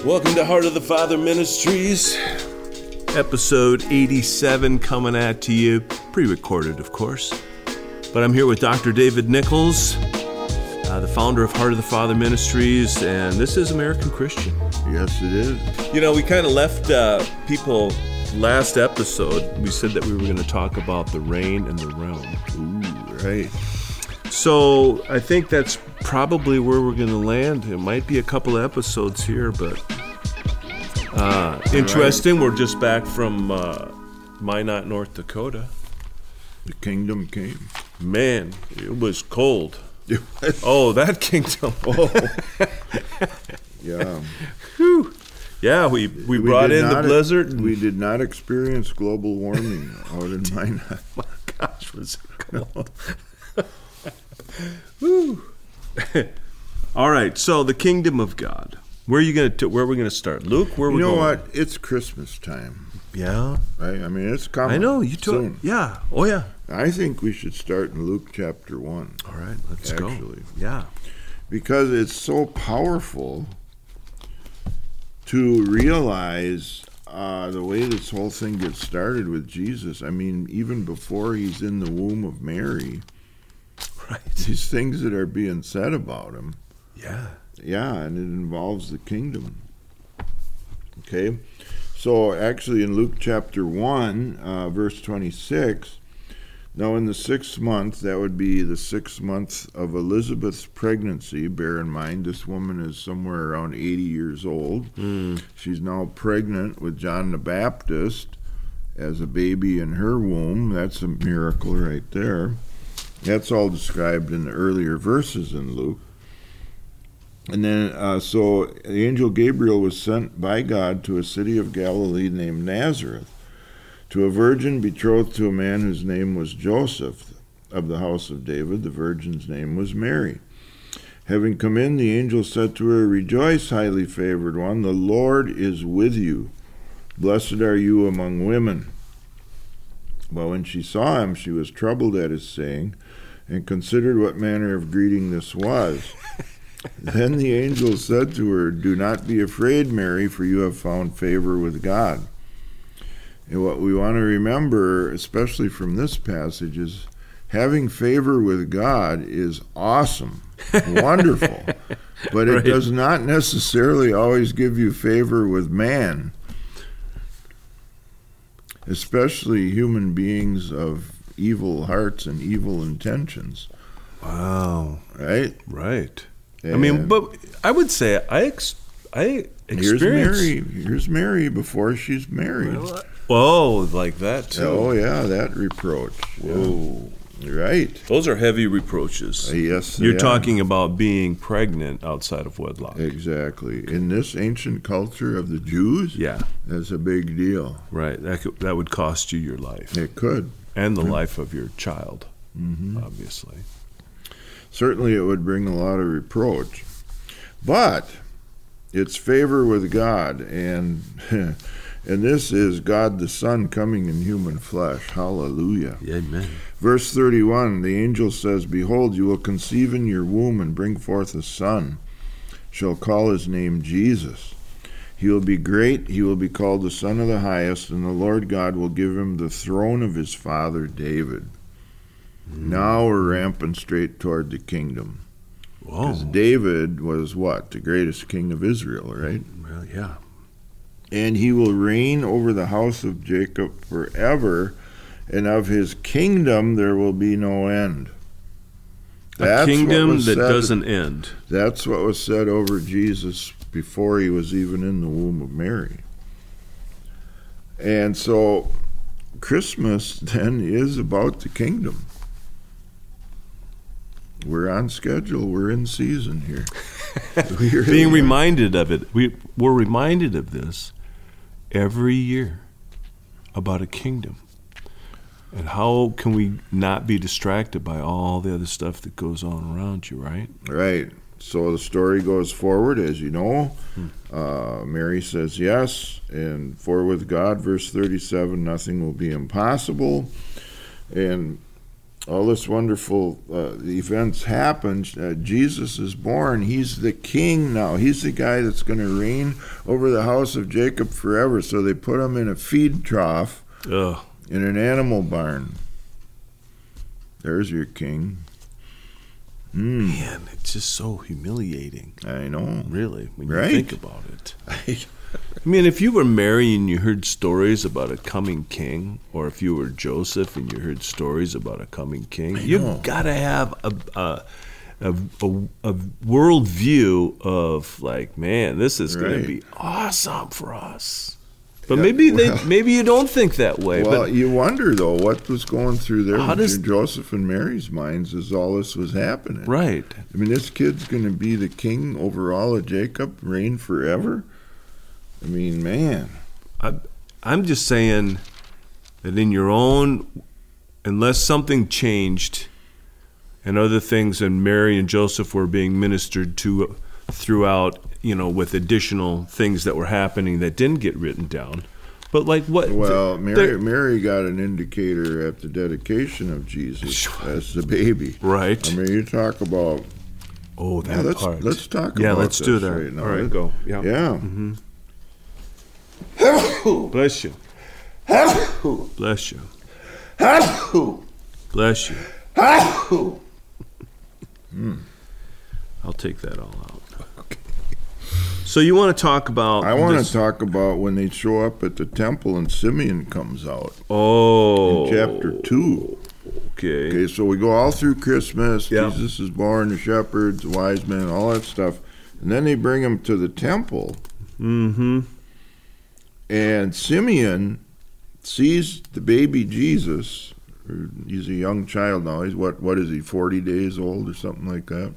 Welcome to Heart of the Father Ministries, episode 87 coming at you, pre-recorded of course. But I'm here with Dr. David Nichols, the founder of Heart of the Father Ministries, and this is American Christian. Yes, it is. You know, we kind of left people last episode. We said that we were going to talk about the reign and the realm. Ooh, right. So I think that's probably where we're going to land. It might be a couple of episodes here, but interesting. We're just back from Minot, North Dakota. The kingdom came. Man, it was cold. Oh, that kingdom. Oh. Yeah. Whew. Yeah, we brought in the blizzard. We did not experience global warming out in Minot. Oh my gosh, was it cold. Woo. All right, so the kingdom of God. Where are we going to start? Luke, where are we going? You know what? It's Christmas time. Yeah. Right? I mean, it's coming. I know. You soon. Yeah. Oh, yeah. I think we should start in Luke chapter 1. All right, let's go. Yeah. Because it's so powerful to realize the way this whole thing gets started with Jesus. I mean, even before he's in the womb of Mary, right? These things that are being said about him. Yeah. Yeah, and it involves the kingdom. Okay? So actually in Luke chapter 1, verse 26, now in the 6th month, that would be the 6th month of Elizabeth's pregnancy. Bear in mind, this woman is somewhere around 80 years old. She's now pregnant with John the Baptist as a baby in her womb. That's a miracle right there. That's all described in the earlier verses in Luke. And then, so the angel Gabriel was sent by God to a city of Galilee named Nazareth, to a virgin betrothed to a man whose name was Joseph, of the house of David. The virgin's name was Mary. Having come in, the angel said to her, "Rejoice, highly favored one, the Lord is with you. Blessed are you among women." Well, when she saw him, she was troubled at his saying, and considered what manner of greeting this was. Then the angel said to her, "Do not be afraid, Mary, for you have found favor with God." And what we want to remember, especially from this passage, is having favor with God is awesome, wonderful, but it does not necessarily always give you favor with man, especially human beings of evil hearts and evil intentions. Wow. Right? Right. And I mean, but I would say I experienced... Here's Mary before she's married. Oh, like that too. Oh, yeah, that reproach. Whoa. Right. Those are heavy reproaches. Yes, You're talking about being pregnant outside of wedlock. Exactly. In this ancient culture of the Jews, yeah, that's a big deal. Right. That would cost you your life. It could. And the life of your child, obviously. Certainly it would bring a lot of reproach. But it's favor with God, and this is God the Son coming in human flesh. Hallelujah. Amen. Verse 31, the angel says, "Behold, you will conceive in your womb and bring forth a son, shall call his name Jesus. He will be great, he will be called the Son of the Highest, and the Lord God will give him the throne of his father David." Now we're ramping straight toward the kingdom. Because David was what? The greatest king of Israel, right? Well, yeah. "And he will reign over the house of Jacob forever, and of his kingdom there will be no end." A kingdom that doesn't end. That's what was said over Jesus before he was even in the womb of Mary. And so Christmas then is about the kingdom. We're on schedule. We're in season here. Being reminded of it. We're reminded of this every year about a kingdom. And how can we not be distracted by all the other stuff that goes on around you, right? Right. So the story goes forward, as you know. Mary says yes, and for with God, verse 37, nothing will be impossible. And all this wonderful events happen. Jesus is born. He's the king now. He's the guy that's going to reign over the house of Jacob forever. So they put him in a feed trough in an animal barn. There's your king. Man, it's just so humiliating. I know. Really, when Right? you think about it. I mean, if you were Mary and you heard stories about a coming king, or if you were Joseph and you heard stories about a coming king, know. you've got to have a world view of like, man, this is going Right. to be awesome for us. But Yeah, maybe you don't think that way. Well, but you wonder, though, what was going through How does- Joseph and Mary's minds as all this was happening. right. I mean, this kid's going to be the king over all of Jacob, reign forever. I mean, man. I'm just saying that in your own, unless something changed and other things, and Mary and Joseph were being ministered to throughout, with additional things that were happening that didn't get written down. But like what? Well, Mary got an indicator at the dedication of Jesus as the baby. Right. I mean, you talk about. Oh, that Yeah, part. let's talk Yeah, about let's do this that. right now. All right, go. Yeah. Yeah. Bless you. Bless you. Bless you. I'll take that all out. Okay. So you want to talk about? I want this- to talk about when they show up at the temple and Simeon comes out Oh. in chapter 2. Okay. Okay, so we go all through Christmas. Yeah. Jesus is born, the shepherds, the wise men, all that stuff. And then they bring him to the temple. Mm-hmm. And Simeon sees the baby Jesus. He's a young child now. He's what is he, 40 days old or something like that?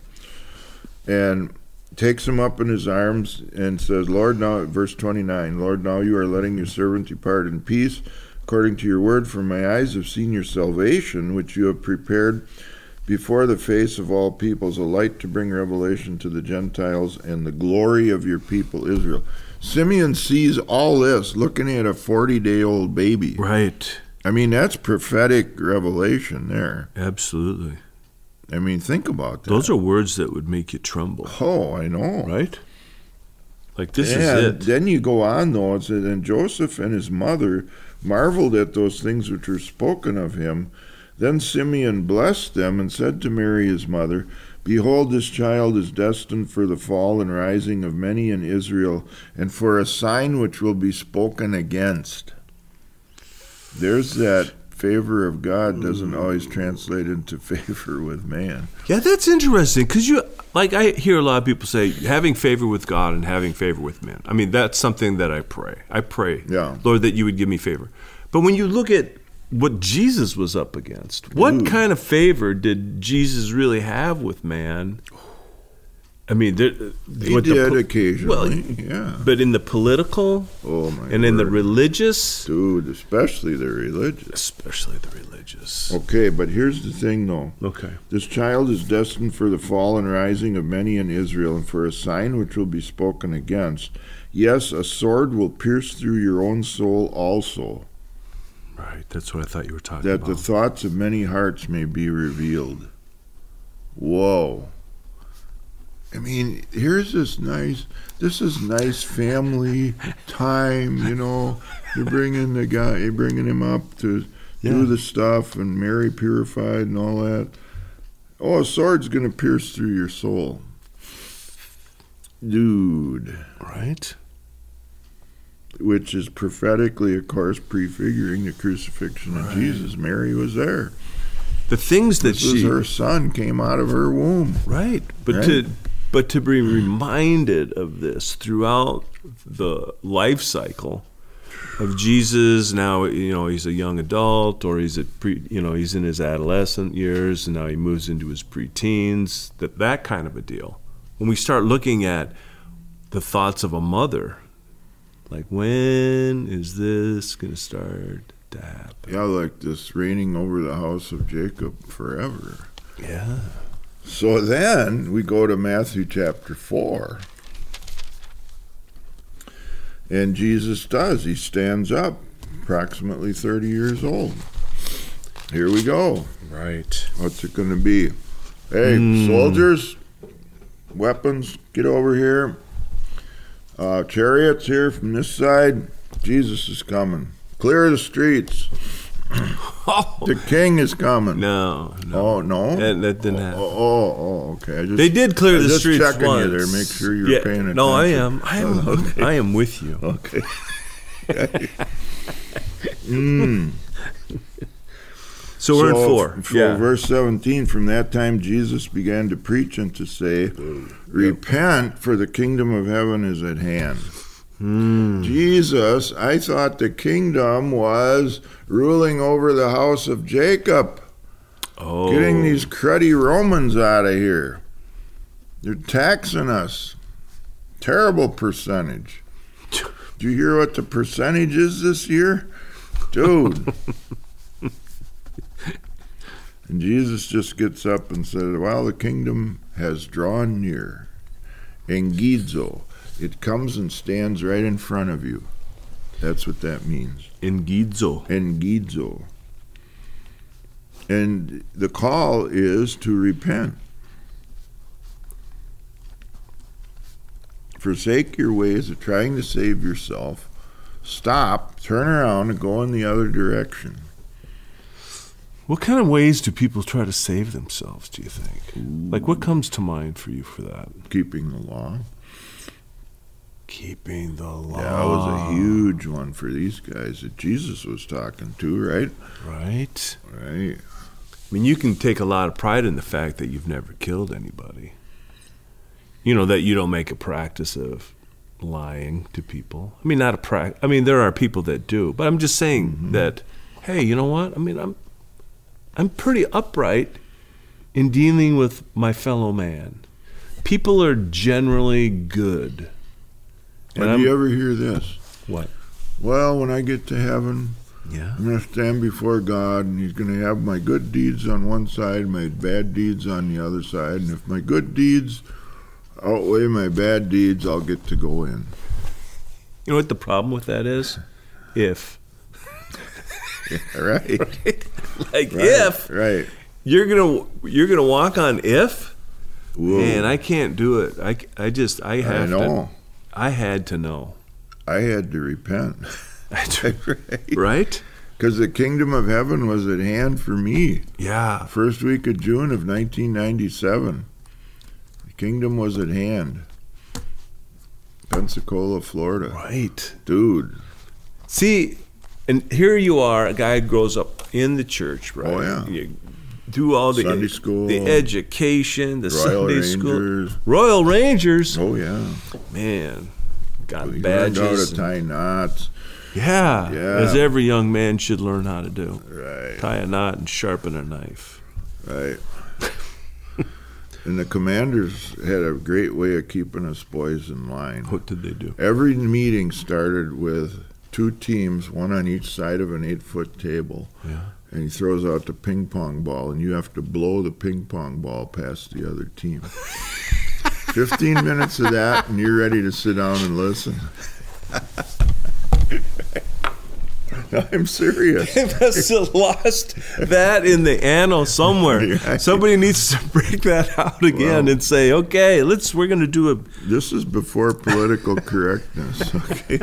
And takes him up in his arms and says, Lord, now, verse 29, Lord, now you are letting your servant depart in peace, according to your word, for my eyes have seen your salvation, which you have prepared before the face of all peoples, a light to bring revelation to the Gentiles and the glory of your people Israel. Simeon sees all this looking at a 40-day-old baby. Right. I mean, that's prophetic revelation there. Absolutely. I mean, think about that. Those are words that would make you tremble. Oh, I know. Right? Like this And is it. then you go on, though, and said, and Joseph and his mother marveled at those things which were spoken of him. Then Simeon blessed them and said to Mary his mother, Behold, this child is destined for the fall and rising of many in Israel, and for a sign which will be spoken against. There's that favor of God doesn't always translate into favor with man. Yeah, that's interesting because I hear a lot of people say having favor with God and having favor with men. I mean, that's something that I pray. I pray, Yeah. Lord, that you would give me favor. But when you look at what Jesus was up against, what kind of favor did Jesus really have with man? I mean, He did occasionally, yeah. But in the political Oh, my and in the word. religious, Dude, especially the religious. especially the religious. Okay, but here's the thing, though. Okay. This child is destined for the fall and rising of many in Israel, and for a sign which will be spoken against. Yes, a sword will pierce through your own soul also, Right, that's what I thought you were talking that about. the thoughts of many hearts may be revealed. Whoa. I mean, here's this is nice family time, You're bringing the guy, you're bringing him up to do the stuff, and Mary purified and all that. Oh, a sword's going to pierce through your soul. Dude. Right? Which is prophetically, of course, prefiguring the crucifixion of Jesus. Mary was there. The things that This was her son, came out of her womb. Right. Right? But to be reminded of this throughout the life cycle of Jesus, now he's a young adult, or he's he's in his adolescent years, and now he moves into his preteens, that kind of a deal. When we start looking at the thoughts of a mother, like, when is this going to start to happen? Yeah, like this reigning over the house of Jacob forever. Yeah. So then we go to Matthew chapter 4. And Jesus does. He stands up, approximately 30 years old. Here we go. Right. What's it going to be? Hey, soldiers, weapons, get over here. Chariots here from this side. Jesus is coming. Clear the streets. The king is coming. No. Oh, no? That didn't happen. Okay. They did clear the streets just checking once. you there. Make sure you're paying attention. No, I am. Okay. I am with you. Okay. So we're in 4. Verse 17, from that time Jesus began to preach and to say, repent, for the kingdom of heaven is at hand. Jesus, I thought the kingdom was ruling over the house of Jacob. Getting these cruddy Romans out of here. They're taxing us. Terrible percentage. Do you hear what the percentage is this year? Dude. And Jesus just gets up and says, well, the kingdom has drawn near. Engizo. It comes and stands right in front of you. That's what that means. Engizo. Engizo. And the call is to repent. Forsake your ways of trying to save yourself. Stop, turn around, and go in the other direction. What kind of ways do people try to save themselves, do you think? Like, what comes to mind for you for that? Keeping the law. Keeping the law. That was a huge one for these guys that Jesus was talking to, right? Right. Right. I mean, you can take a lot of pride in the fact that you've never killed anybody. You know, that you don't make a practice of lying to people. I mean, not a practice. I mean, there are people that do. But I'm just saying that, hey, you know what? I mean, I'm pretty upright in dealing with my fellow man. People are generally good. And do you ever hear this? What? Well, when I get to heaven, Yeah. I'm going to stand before God, and he's going to have my good deeds on one side, my bad deeds on the other side. And if my good deeds outweigh my bad deeds, I'll get to go in. You know what the problem with that is? If. Right. Like, Right. if Right. you're gonna walk on if, Whoa. man, I can't do it. I I know. I had to know. I had to repent. Right? Because the kingdom of heaven was at hand for me. Yeah. First week of June of 1997. The kingdom was at hand. Pensacola, Florida. Right. Dude. See, and here you are, a guy who grows up in the church, right? Oh, yeah. You do all the Sunday school, the education, the Royal Sunday Rangers. school. Royal Rangers. Oh, yeah. Man. Got We learned how badges. to tie knots. Yeah. Yeah. As every young man should learn how to do. Right. Tie a knot and sharpen a knife. Right. And the commanders had a great way of keeping us boys in line. What did they do? Every meeting started with 2 teams, one on each side of an 8-foot table. Yeah. And he throws out the ping pong ball, and you have to blow the ping pong ball past the other team. 15 minutes of that, and you're ready to sit down and listen. I'm serious. They must have lost that in the annal somewhere. Right. Somebody needs to break that out again and say, okay, we're going to do a... This is before political correctness, okay?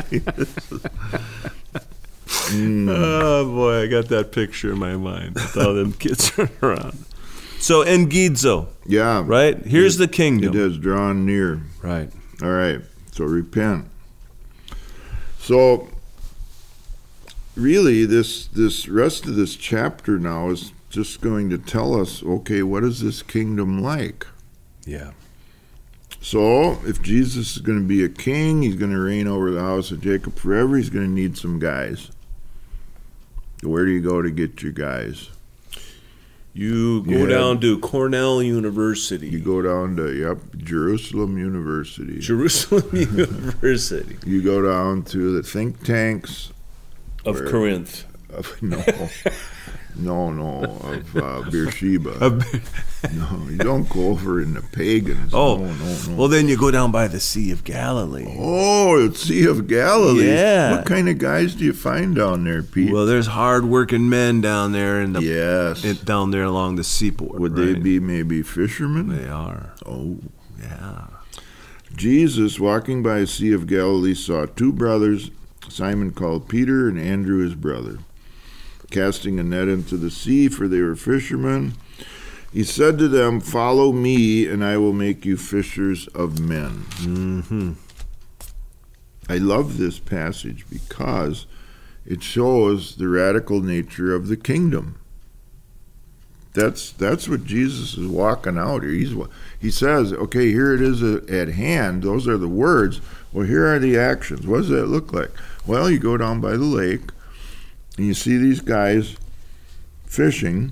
Oh, boy, I got that picture in my mind with all them kids running around. So, Engizo, Yeah. right? Here's the kingdom. It has drawn near. Right. All right, so repent. So, really, this rest of this chapter now is just going to tell us, okay, what is this kingdom like? Yeah. So, if Jesus is going to be a king, he's going to reign over the house of Jacob forever, he's going to need some guys. Where do you go to get your guys? You go down to Cornell University. You go down to, Jerusalem University. Jerusalem University. You go down to the think tanks. Of Corinth. No. No, of Beersheba. No, you don't go over in the pagans. Oh, no. Well, then you go down by the Sea of Galilee. Oh, the Sea of Galilee. Yeah. What kind of guys do you find down there, Pete? Well, there's hard-working men down there yes. down there along the seaport. Would they be maybe fishermen? They are. Oh. Yeah. Jesus, walking by the Sea of Galilee, saw two brothers, Simon called Peter and Andrew his brother, casting a net into the sea, for they were fishermen. He said to them, "Follow me, and I will make you fishers of men." Mm-hmm. I love this passage because it shows the radical nature of the kingdom. That's what Jesus is walking out here. He says, okay, here it is at hand. Those are the words. Well, here are the actions. What does that look like? Well, you go down by the lake, and you see these guys fishing,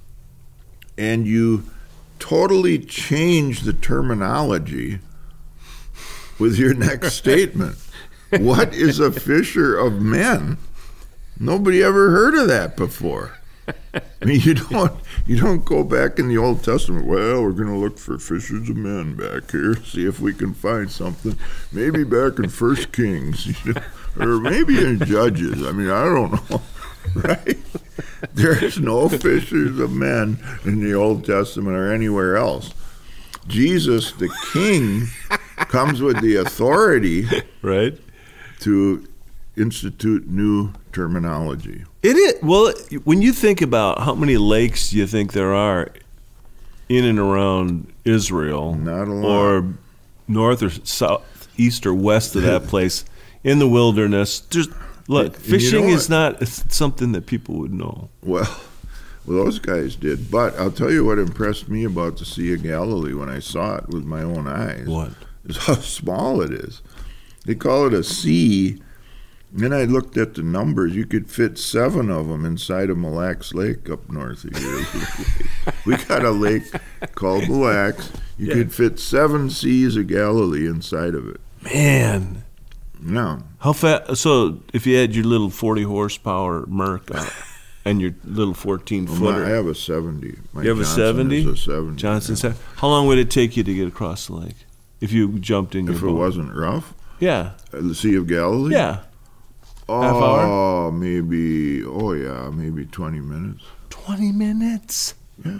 and you totally change the terminology with your next statement. What is a fisher of men? Nobody ever heard of that before. I mean, you don't go back in the Old Testament. Well, we're going to look for fishers of men back here, see if we can find something. Maybe back in 1 Kings, or maybe in Judges. I mean, I don't know, right? There's no fishers of men in the Old Testament or anywhere else. Jesus, the King, comes with the authority, right, to institute new terminology. It is. Well, when you think about how many lakes you think there are in and around Israel, not a lot, or north or south, east or west of that place, in the wilderness, just look, fishing is not something that people would know. Well, those guys did. But I'll tell you what impressed me about the Sea of Galilee when I saw it with my own eyes. What? Is how small it is. They call it a sea. Then I looked at the numbers. You could fit 7 of them inside of Mille Lacs Lake up north of here. We got a lake called Mille Lacs. You could fit 7 seas of Galilee inside of it. Man. No. How fast? So if you had your little 40 horsepower Merc and your little 14-footer. I have a 70. You have a 70? Is a 70. Johnson's 70. How long would it take you to get across the lake if you jumped in your boat? If it wasn't rough? Yeah. The Sea of Galilee? Yeah. Oh, half hour? Maybe 20 minutes. 20 minutes? Yeah.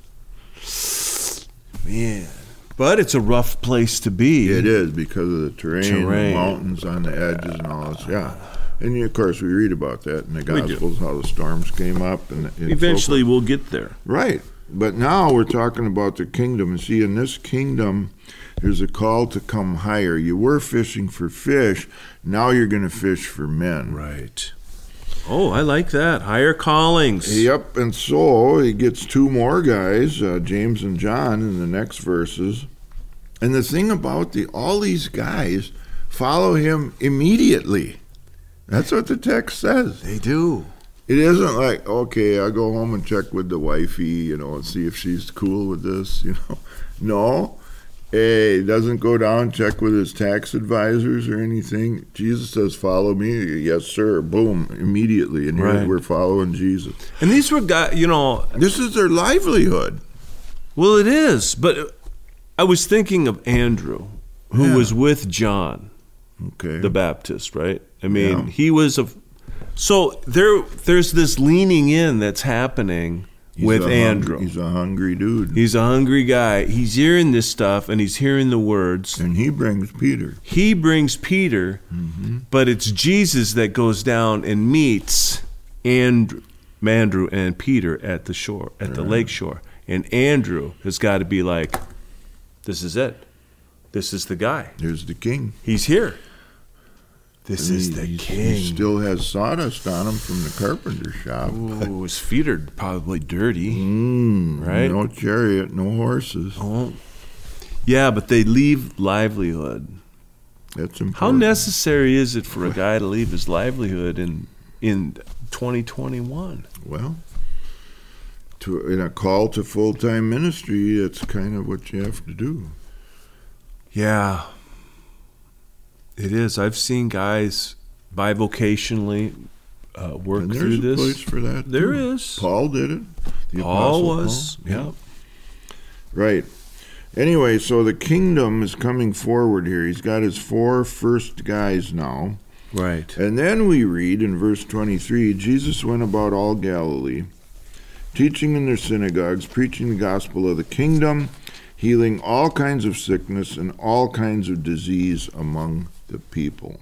Man. But it's a rough place to be. It is because of the terrain. The mountains on the edges and all this. Yeah. And of course, we read about that in the Gospels, how the storms came up. And eventually we'll get there. Right. But now we're talking about the kingdom. And see, in this kingdom, there's a call to come higher. You were fishing for fish. Now you're going to fish for men. Right. Oh, I like that. Higher callings. Yep. And so he gets 2 more guys, James and John, in the next verses. And the thing about all these guys follow him immediately. That's what the text says. They do. It isn't like, okay, I'll go home and check with the wifey, and see if she's cool with this, No. He doesn't go down and check with his tax advisors or anything. Jesus says, follow me. Yes, sir. Boom. Immediately. And here we're following Jesus. And these were guys, This is their livelihood. Well, it is. But I was thinking of Andrew, who was with John, the Baptist, right? I mean, he was So there's this leaning in that's happening with Andrew. He's a hungry dude. He's a hungry guy. He's hearing this stuff, and he's hearing the words. And he brings Peter. But it's Jesus that goes down and meets Andrew and Peter at the shore, at the lake shore. And Andrew has got to be like, this is it. This is the guy. There's the king. He's here. This is the king. He still has sawdust on him from the carpenter shop. Ooh, his feet are probably dirty. Right? No chariot, no horses. Oh. Yeah, but they leave livelihood. That's important. How necessary is it for a guy to leave his livelihood in 2021? Well, in a call to full-time ministry, that's kind of what you have to do. Yeah. It is. I've seen guys bivocationally work and through this. There's a place for that. There too. is. Paul did it. The Paul Apostle was. Paul. Yeah. Right. Anyway, so the kingdom is coming forward here. He's got his 4 first guys now. Right. And then we read in verse 23, Jesus went about all Galilee, teaching in their synagogues, preaching the gospel of the kingdom, healing all kinds of sickness and all kinds of disease among the people.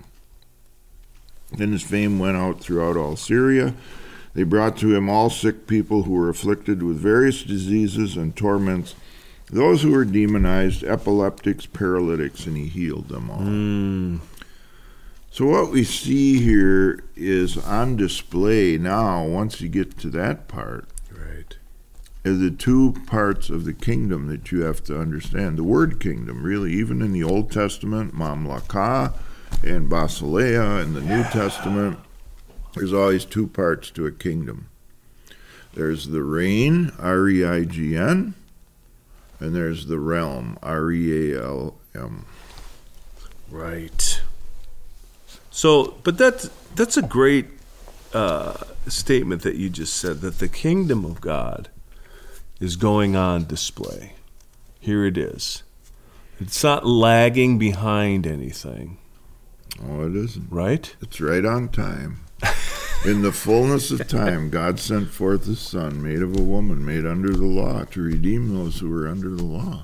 Then his fame went out throughout all Syria. They brought to him all sick people who were afflicted with various diseases and torments, those who were demonized, epileptics, paralytics, and he healed them all. So what we see here is on display now, once you get to that part, Right. are the 2 parts of the kingdom that you have to understand. The word kingdom, really, even in the Old Testament, Mamlaka and Basileia in the New Testament, there's always 2 parts to a kingdom. There's the reign, R-E-I-G-N, and there's the realm, R-E-A-L-M. Right. So, but that's a great statement that you just said, that the kingdom of God is going on display. Here it is. It's not lagging behind anything. Oh, it isn't. Right? It's right on time. In the fullness of time, God sent forth his Son, made of a woman, made under the law, to redeem those who were under the law.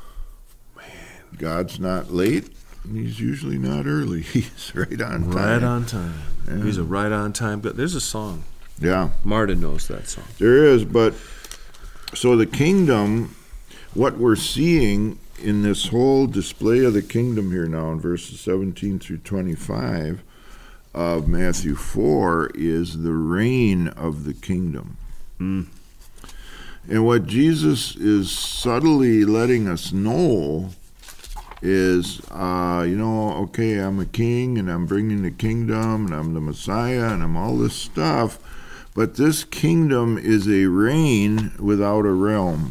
Man, God's not late, and he's usually not early. He's right on time. Right on time. Yeah. He's a right on time. There's a song. Yeah. Marta knows that song. There is, but so the kingdom, what we're seeing in this whole display of the kingdom here now in verses 17 through 25 of Matthew 4 is the reign of the kingdom. And what Jesus is subtly letting us know is, okay, I'm a king and I'm bringing the kingdom and I'm the Messiah and I'm all this stuff, but this kingdom is a reign without a realm.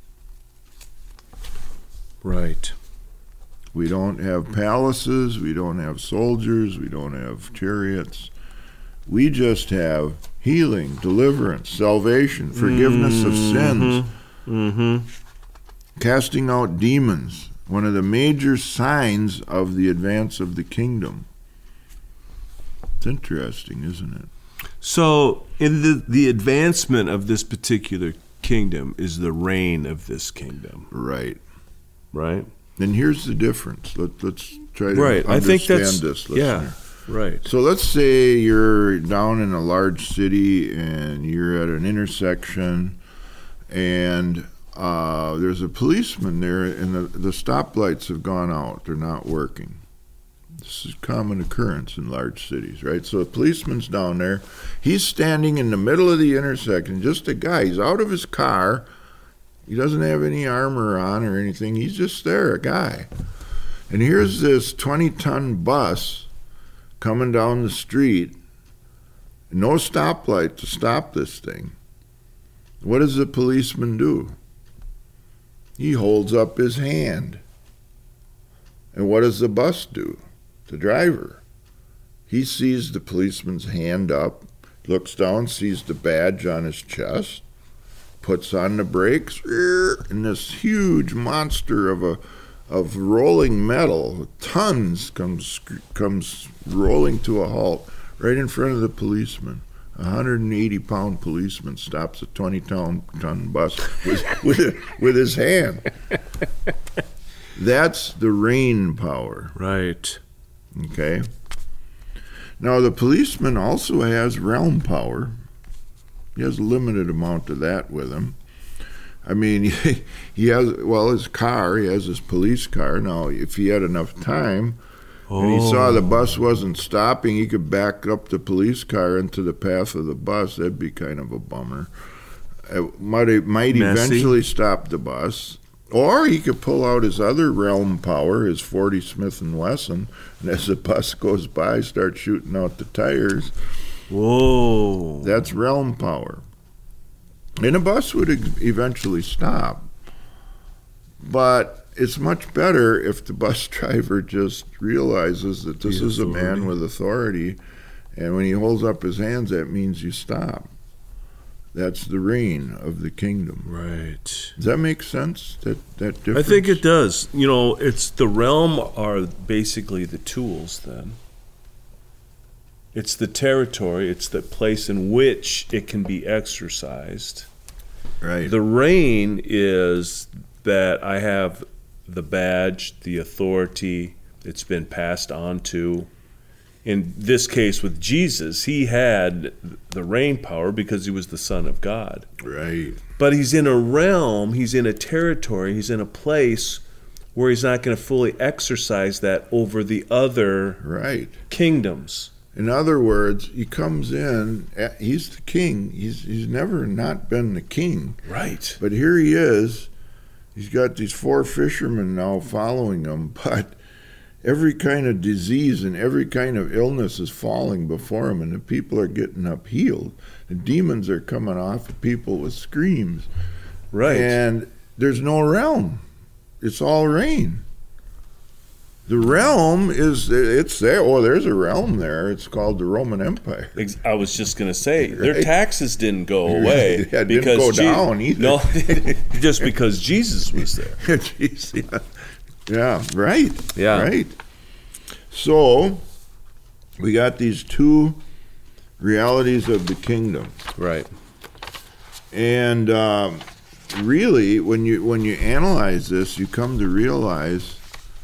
Right. We don't have palaces, we don't have soldiers, we don't have chariots. We just have healing, deliverance, salvation, forgiveness of sins, casting out demons, one of the major signs of the advance of the kingdom. It's interesting, isn't it? So, in the advancement of this particular kingdom is the reign of this kingdom. Right. Right? And here's the difference. Let's try to Right. understand I think that's, this, listener. yeah, right. So let's say you're down in a large city and you're at an intersection and there's a policeman there and the stoplights have gone out. They're not working. This is a common occurrence in large cities, right? So the policeman's down there. He's standing in the middle of the intersection, just a guy. He's out of his car. He doesn't have any armor on or anything. He's just there, a guy. And here's this 20-ton bus coming down the street. No stoplight to stop this thing. What does the policeman do? He holds up his hand. And what does the bus do? The driver. He sees the policeman's hand up, looks down, sees the badge on his chest, puts on the brakes, and this huge monster of rolling metal, tons, comes rolling to a halt right in front of the policeman. A 180-pound policeman stops a 20-ton bus with his hand. That's the reign power. Right. Okay. Now the policeman also has realm power. He has a limited amount of that with him. I mean, he has, his car, he has his police car. Now, if he had enough time and he saw the bus wasn't stopping, he could back up the police car into the path of the bus. That'd be kind of a bummer. It might eventually stop the bus. Or he could pull out his other realm power, his 40 Smith & Wesson, and as the bus goes by, start shooting out the tires. Whoa. That's realm power. And the bus would eventually stop. But it's much better if the bus driver just realizes that this is a man with authority And when he holds up his hands, that means you stop. That's the reign of the kingdom. Right. Does that make sense? That difference? I think it does. You know, it's the realm are basically the tools then. It's the territory, it's the place in which it can be exercised. Right. The reign is that I have the badge, the authority, it's been passed on to. In this case with Jesus, he had the reign power because he was the Son of God. Right. But he's in a realm, he's in a territory, he's in a place where he's not going to fully exercise that over the other Right. kingdoms. In other words, he comes in, he's the king. He's never not been the king. Right. But here he is. He's got these 4 fishermen now following him, but every kind of disease and every kind of illness is falling before him, and the people are getting up healed. The demons are coming off of people with screams. Right. And there's no realm. It's all reign. The realm it's there. Oh, there's a realm there. It's called the Roman Empire. I was just going to say, their Right. taxes didn't go away. Yeah, it didn't go down either. No, just because Jesus was there. Jeez, yeah, right. Yeah. Right. So, we got these 2 realities of the kingdom. Right. And really, when you analyze this, you come to realize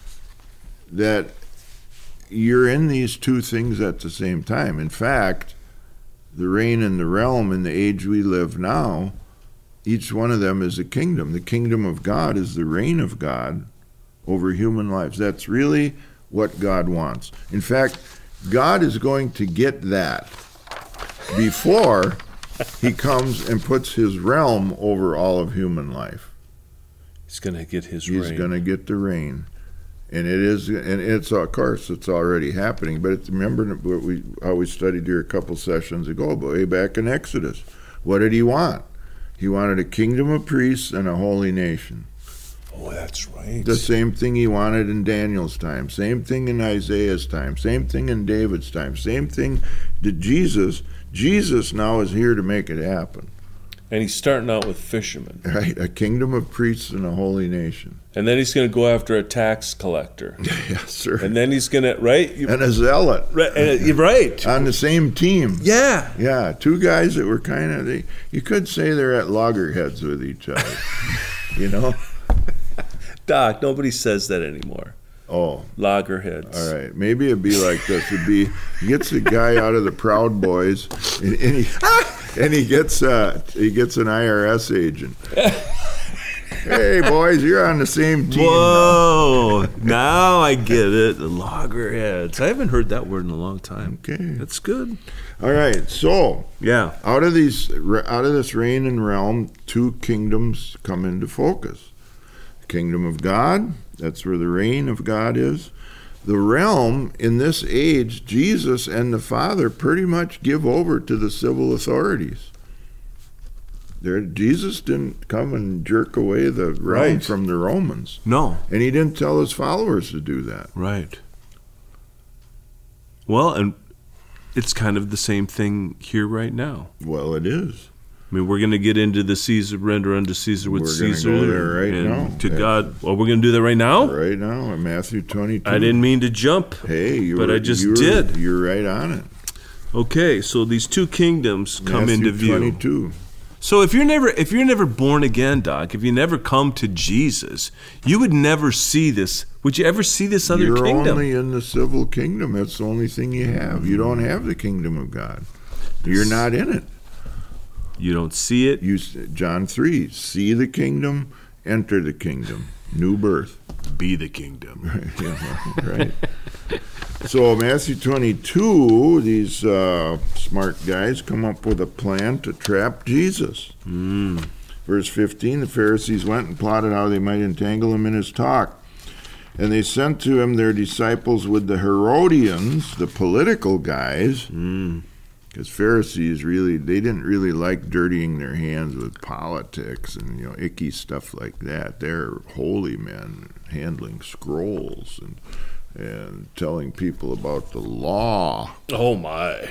that you're in these 2 things at the same time. In fact, the reign and the realm in the age we live now, each one of them is a kingdom. The kingdom of God is the reign of God over human lives. That's really what God wants. In fact, God is going to get that before he comes and puts his realm over all of human life. He's going to get his reign. He's going to get the reign. And it's of course it's already happening. But remember how we studied here a couple sessions ago, but way back in Exodus, what did he want? He wanted a kingdom of priests and a holy nation. Oh, that's right. The same thing he wanted in Daniel's time, same thing in Isaiah's time, same thing in David's time, same thing to Jesus. Jesus now is here to make it happen. And he's starting out with fishermen. Right, a kingdom of priests and a holy nation. And then he's going to go after a tax collector. Yes, sir. And then he's going to, right? And a zealot. Right. On the same team. Yeah. Yeah, 2 guys that were kind of, you could say they're at loggerheads with each other, you know? Doc, nobody says that anymore. Oh. Loggerheads. All right, maybe it'd be like this. He gets the guy out of the Proud Boys, and he gets an IRS agent. Hey, boys, you're on the same team. Whoa, now I get it. The loggerheads. I haven't heard that word in a long time. Okay. That's good. All right, so Yeah. out of this reign and realm, 2 kingdoms come into focus. The kingdom of God, that's where the reign of God is. The realm, in this age, Jesus and the Father pretty much give over to the civil authorities. Jesus didn't come and jerk away the realm Right. from the Romans. No. And he didn't tell his followers to do that. Right. Well, and it's kind of the same thing here right now. Well, it is. I mean, we're going to get into the Caesar, render unto Caesar what We're Caesar. gonna go there right and now. To Yeah. God. Well, we're going to do that right now? Right now, in Matthew 22. I didn't mean to jump. Hey, but I just did. You're right on it. Okay, so these 2 kingdoms come Matthew into view. 22. So if you're never born again, Doc, if you never come to Jesus, you would never see this. Would you ever see this other You're kingdom? only in the civil kingdom. That's the only thing you have. You don't have the kingdom of God. You're not in it. You don't see it. John 3, see the kingdom, enter the kingdom. New birth. Be the kingdom. Yeah, right. So Matthew 22, these smart guys come up with a plan to trap Jesus. Verse 15, the Pharisees went and plotted how they might entangle him in his talk. And they sent to him their disciples with the Herodians, the political guys, because Pharisees they didn't really like dirtying their hands with politics and icky stuff like that. They're holy men handling scrolls and and telling people about the law. Oh, my.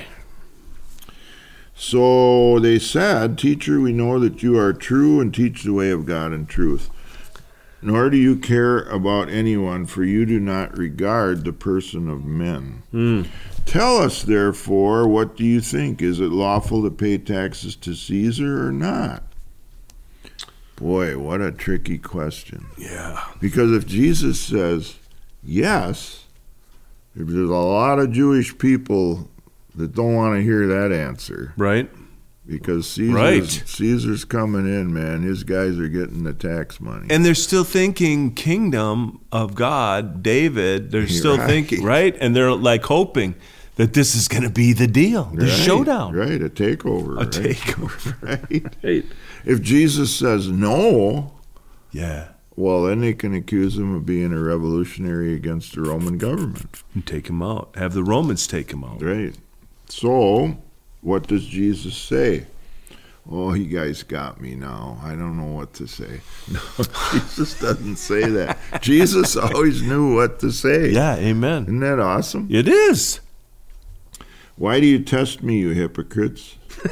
So they said, "Teacher, we know that you are true and teach the way of God in truth. Nor do you care about anyone, for you do not regard the person of men. Tell us, therefore, what do you think? Is it lawful to pay taxes to Caesar or not?" Boy, what a tricky question. Yeah. Because if Jesus says yes, there's a lot of Jewish people that don't want to hear that answer. Right. Because Right. Caesar's coming in, man. His guys are getting the tax money. And they're still thinking kingdom of God, David. They're still Right. thinking, right? And they're like hoping that this is going to be the deal, the showdown. Right, a takeover. A takeover. Right. Right. If Jesus says no, Yeah. well, then they can accuse him of being a revolutionary against the Roman government. And take him out. Have the Romans take him out. Right. So, what does Jesus say? "Oh, you guys got me now. I don't know what to say." No, Jesus doesn't say that. Jesus always knew what to say. Yeah, amen. Isn't that awesome? It is. "Why do you test me, you hypocrites?"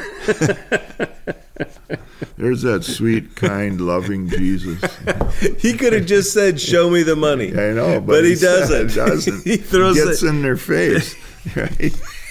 There's that sweet, kind, loving Jesus. He could have just said, "Show me the money." I know, but he doesn't. doesn't. He throws gets in their face. Right?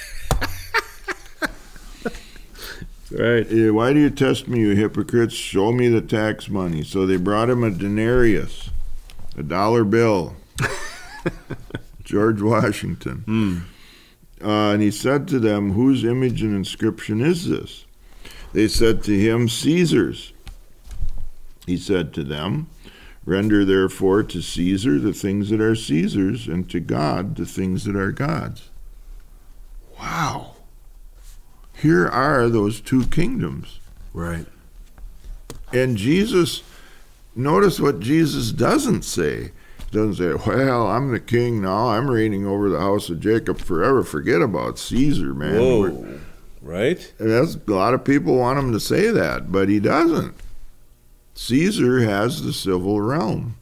Right. "Why do you test me, you hypocrites? Show me the tax money." So they brought him a denarius, a dollar bill. George Washington. And he said to them, "Whose image and inscription is this?" They said to him, "Caesar's." He said to them, "Render therefore to Caesar the things that are Caesar's, and to God the things that are God's." Wow. Here are those two kingdoms. Right. And Jesus, notice what Jesus doesn't say. He doesn't say, "Well, I'm the king now. I'm reigning over the house of Jacob forever. Forget about Caesar, man." Whoa. Right? And that's, a lot of people want him to say that, but he doesn't. Caesar has the civil realm.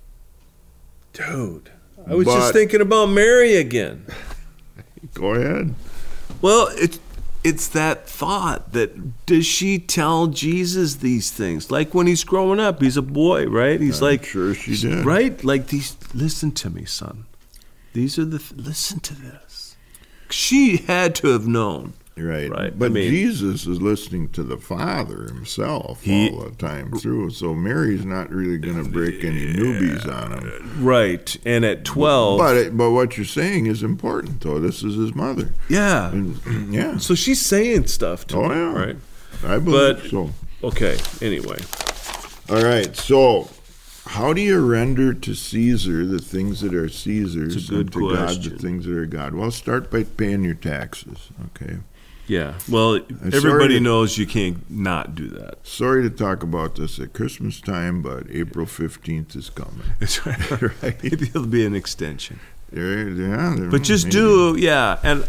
Dude, I was just thinking about Mary again. Go ahead. Well, it's that thought that, does she tell Jesus these things? Like when he's growing up, he's a boy, right? He's I'm like, sure she did. Right? Like these, listen to me, son. These are listen to this. She had to have known. Right. Right. But Jesus is listening to the Father himself all the time through. So Mary's not really going to break any newbies on him. Right. And at 12. But what you're saying is important, though. This is his mother. Yeah. And, yeah. So she's saying stuff to him, yeah. right? I believe so. Okay. Anyway. All right. So how do you render to Caesar the things that are Caesar's, It's a good and to question. God the things that are God? Well, start by paying your taxes, okay? Yeah. Well, everybody knows you can't not do that. Sorry to talk about this at Christmas time, but April 15th is coming. That's right. Right. Maybe it'll be an extension. But just do, yeah. And,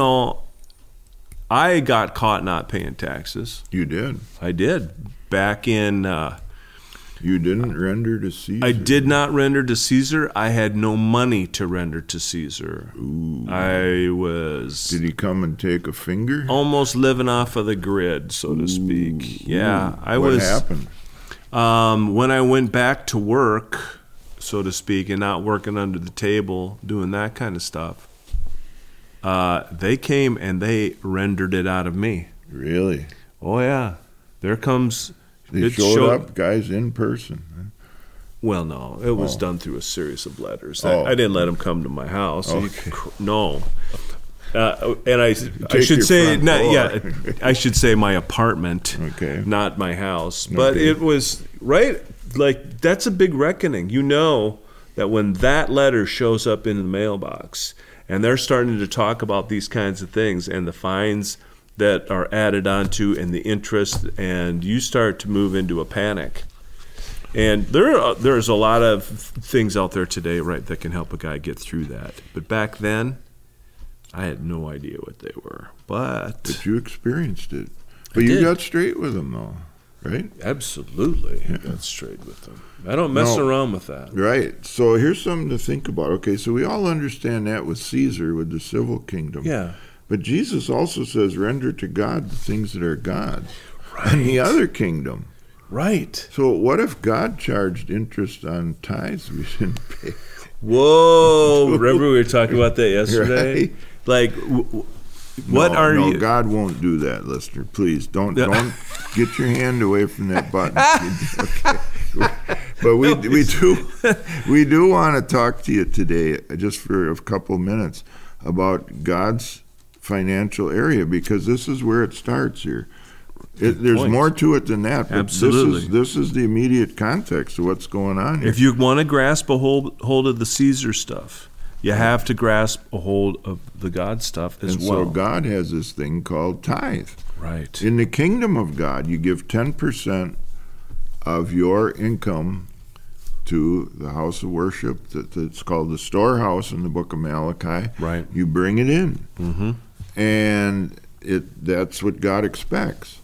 I got caught not paying taxes. You did. I did. Back in, You didn't render to Caesar. I did not render to Caesar. I had no money to render to Caesar. Ooh. I was Did he come and take a finger? almost living off of the grid, so to speak. Yeah. What happened? When I went back to work, so to speak, and not working under the table, doing that kind of stuff, they came and they rendered it out of me. Really? Oh, yeah. There comes... They showed up, guys, in person. Well, no. It was done through a series of letters. I didn't let them come to my house. Okay. No. And I should your say, front door. I should say my apartment, Okay. not my house. But Okay. it was, right, like, that's a big reckoning. You know that when that letter shows up in the mailbox and they're starting to talk about these kinds of things and the fines that are added onto and the interest, and you start to move into a panic. And there's a lot of things out there today, right, that can help a guy get through that. But back then, I had no idea what they were. But you experienced it. But you did. got straight with him, though. right? Absolutely. That's straight with them. I don't mess around with that. Right. So here's something to think about. Okay, so we all understand that with Caesar, with the civil kingdom. Yeah. But Jesus also says, render to God the things that are God's. Right. And the other kingdom. Right. So what if God charged interest on tithes we shouldn't pay? Whoa. Remember we were talking about that yesterday? Right? Like, what no, are no, you? God won't do that, listener. Please don't get your hand away from that button. Okay. But we do want to talk to you today, just for a couple minutes, about God's financial area, because this is where it starts here. There's more to it than that. But Absolutely. This is the immediate context of what's going on here. If you want to grasp a hold of the Caesar stuff, you have to grasp a hold of the God stuff as well. So God has this thing called tithe. Right. In the kingdom of God, you give 10% of your income to the house of worship. That's called the storehouse in the book of Malachi. Right. You bring it in. Mm-hmm. And that's what God expects.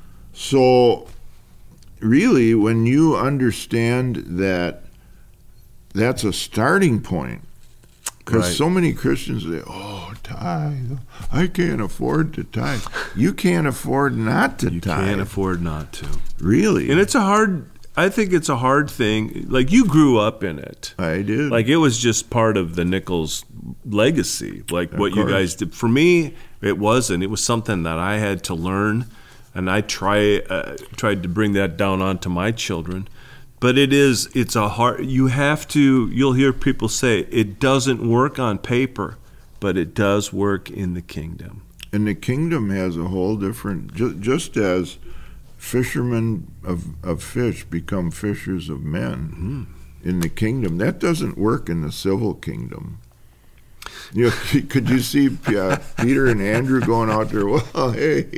So really, when you understand that that's a starting point, because so many Christians say, oh, tithe, I can't afford to tithe. You can't afford not to tithe. You can't afford not to. Really? And I think it's a hard thing. Like, you grew up in it. I did. Like, it was just part of the Nichols legacy, like what you guys did. For me, it wasn't. It was something that I had to learn, and I tried to bring that down onto my children. But it's a hard, you'll hear people say, it doesn't work on paper, but it does work in the kingdom. And the kingdom has a whole different, just as fishermen of fish become fishers of men in the kingdom, that doesn't work in the civil kingdom. You know, could you see Peter and Andrew going out there? Well, hey,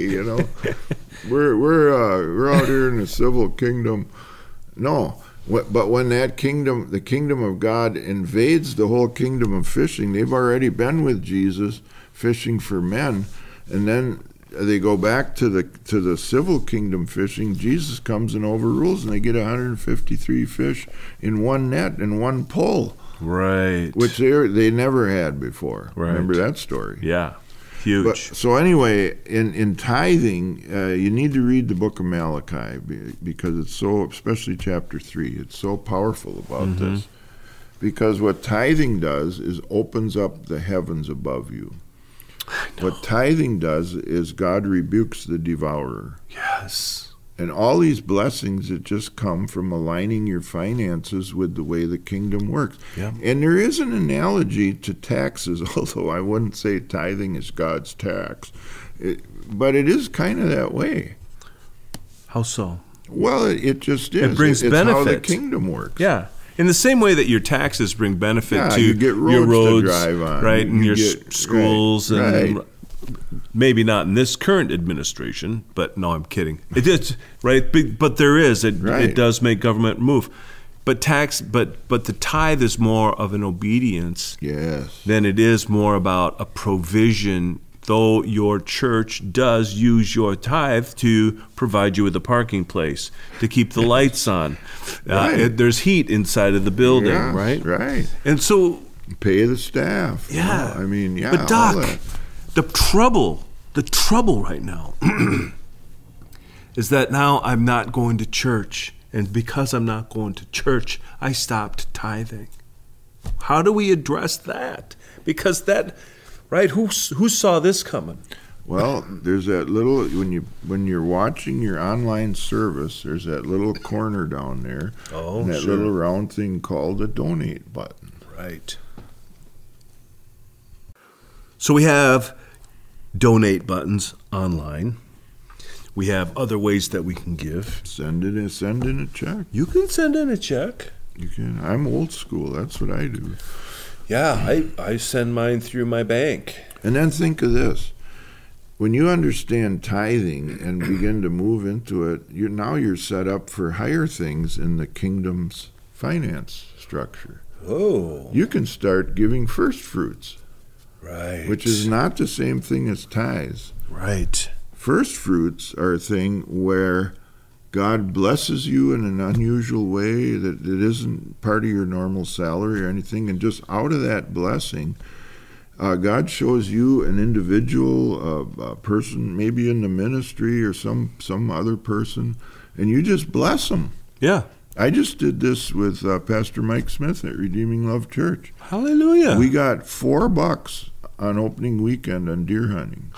we're out here in the civil kingdom. No, but when that kingdom, the kingdom of God, invades the whole kingdom of fishing, they've already been with Jesus fishing for men, and then they go back to the civil kingdom fishing. Jesus comes and overrules, and they get 153 fish in one net and one pole. Right. Which they never had before. Right. Remember that story? Yeah. Huge. So anyway, in tithing, you need to read the book of Malachi, because it's so, especially chapter 3, it's so powerful about this. Because what tithing does is opens up the heavens above you. What tithing does is God rebukes the devourer. Yes. And all these blessings that just come from aligning your finances with the way the kingdom works. Yeah. And there is an analogy to taxes, although I wouldn't say tithing is God's tax. But it is kind of that way. How so? Well, it just is. It brings it's benefit. How the kingdom works. Yeah. In the same way that your taxes bring benefit to you get roads your roads, to drive on. right, and your get, schools, right. and maybe not in this current administration, but no, I'm kidding. It is, right? But there is. It does make government move. But the tithe is more of an obedience than it is more about a provision, though your church does use your tithe to provide you with a parking place, to keep the lights on. There's heat inside of the building, right? Right. And so... Pay the staff. Yeah. I mean, yeah. But Doc, the trouble right now is that now I'm not going to church. And because I'm not going to church, I stopped tithing. How do we address that? Because that... Right? Who saw this coming? Well, there's that little, when you're watching your online service, there's that little corner down there. Oh, and that little round thing called a donate button. Right. So we have donate buttons online. We have other ways that we can give. Send in a check. You can send in a check. You can. I'm old school. That's what I do. Yeah, I send mine through my bank. And then think of this. When you understand tithing and begin to move into it, you're set up for higher things in the kingdom's finance structure. Oh. You can start giving first fruits. Right. Which is not the same thing as tithes. Right. First fruits are a thing where God blesses you in an unusual way that it isn't part of your normal salary or anything, and just out of that blessing, God shows you an individual, a person maybe in the ministry or some other person, and you just bless them. Yeah. I just did this with Pastor Mike Smith at Redeeming Love Church. Hallelujah. We got $4 on opening weekend on deer hunting.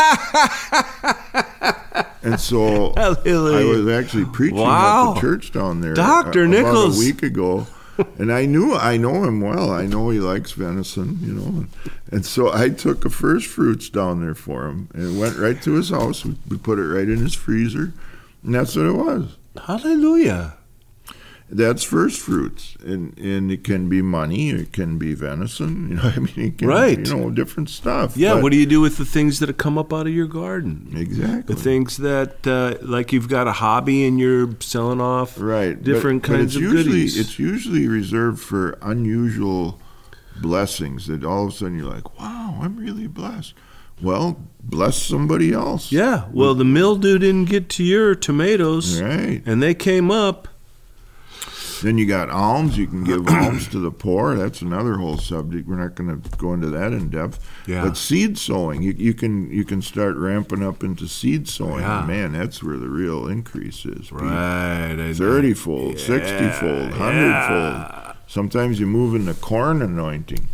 And so Hallelujah. I was actually preaching Wow. at the church down there Dr. Nichols. about a week ago. And I know him well. I know he likes venison, you know. And so I took a first fruits down there for him, and it went right to his house. We put it right in his freezer, and that's what it was. Hallelujah. That's first fruits, and it can be money, it can be venison, you know. I mean, it can, Right. you know, different stuff. Yeah, but- what do you do with the things that come up out of your garden? Exactly. The things that, like you've got a hobby and you're selling off Right. different but kinds it's of usually, goodies. It's usually reserved for unusual blessings that all of a sudden you're like, wow, I'm really blessed. Well, bless somebody else. Yeah, well, the mildew didn't get to your tomatoes, Right. and they came up. Then you got alms. You can give alms to the poor. That's another whole subject. We're not going to go into that in depth. Yeah. But seed sowing, you can start ramping up into seed sowing. Yeah. Man, that's where the real increase is. Right. 30-fold, 60-fold, 100-fold. Sometimes you move into corn anointing,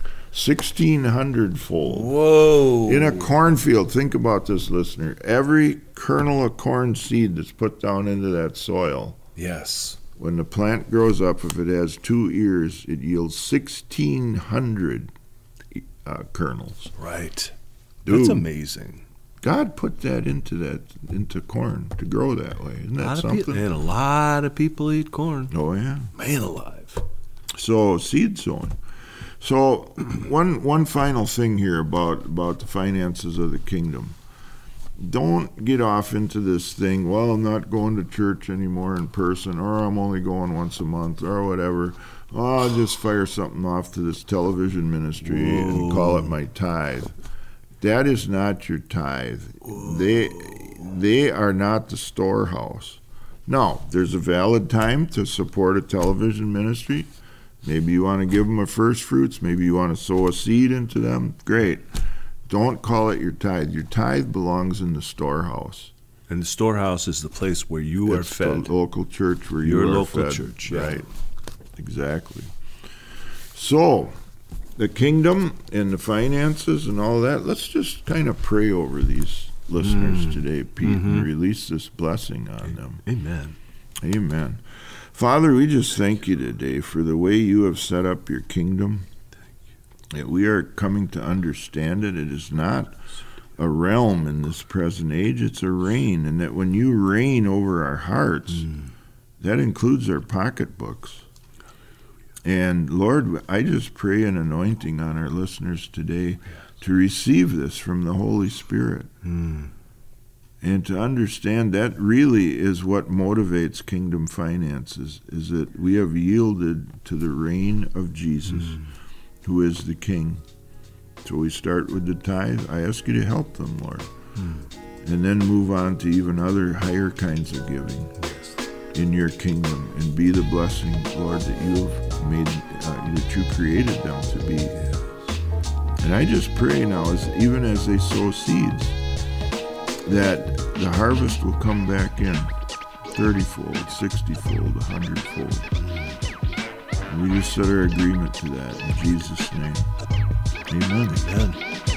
1,600-fold. Whoa. In a cornfield, think about this, listener. Every kernel of corn seed that's put down into that soil, Yes. when the plant grows up, if it has 2 ears, it yields 1,600 kernels. Right. Dude, That's amazing. God put that into corn to grow that way. Isn't that something? And a lot of people eat corn. Oh yeah. Man alive. So seed sowing. So one final thing here about the finances of the kingdom. Don't get off into this thing, well, I'm not going to church anymore in person, or I'm only going once a month, or whatever. Oh, I'll just fire something off to this television ministry and call it my tithe. That is not your tithe. They are not the storehouse. Now, there's a valid time to support a television ministry. Maybe you want to give them a first fruits. Maybe you want to sow a seed into them. Great. Don't call it your tithe. Your tithe belongs in the storehouse. And the storehouse is the place where you are It's fed. the local church where Your you are local fed. church, yeah. Right. Exactly. So, the kingdom and the finances and all that, let's just kind of pray over these listeners today, Pete, and release this blessing on them. Amen. Amen. Father, we just thank you today for the way you have set up your kingdom. That we are coming to understand it. It is not a realm in this present age, it's a reign. And that when you reign over our hearts, that includes our pocketbooks. And Lord, I just pray an anointing on our listeners today to receive this from the Holy Spirit. And to understand that really is what motivates kingdom finances, is that we have yielded to the reign of Jesus, who is the King. So we start with the tithe. I ask you to help them, Lord. And then move on to even other higher kinds of giving in your kingdom, and be the blessing, Lord, that you have made, that you created them to be. And I just pray now, even as they sow seeds, that the harvest will come back in 30-fold, 60-fold, 100-fold. And we just set our agreement to that in Jesus' name. Amen. Amen.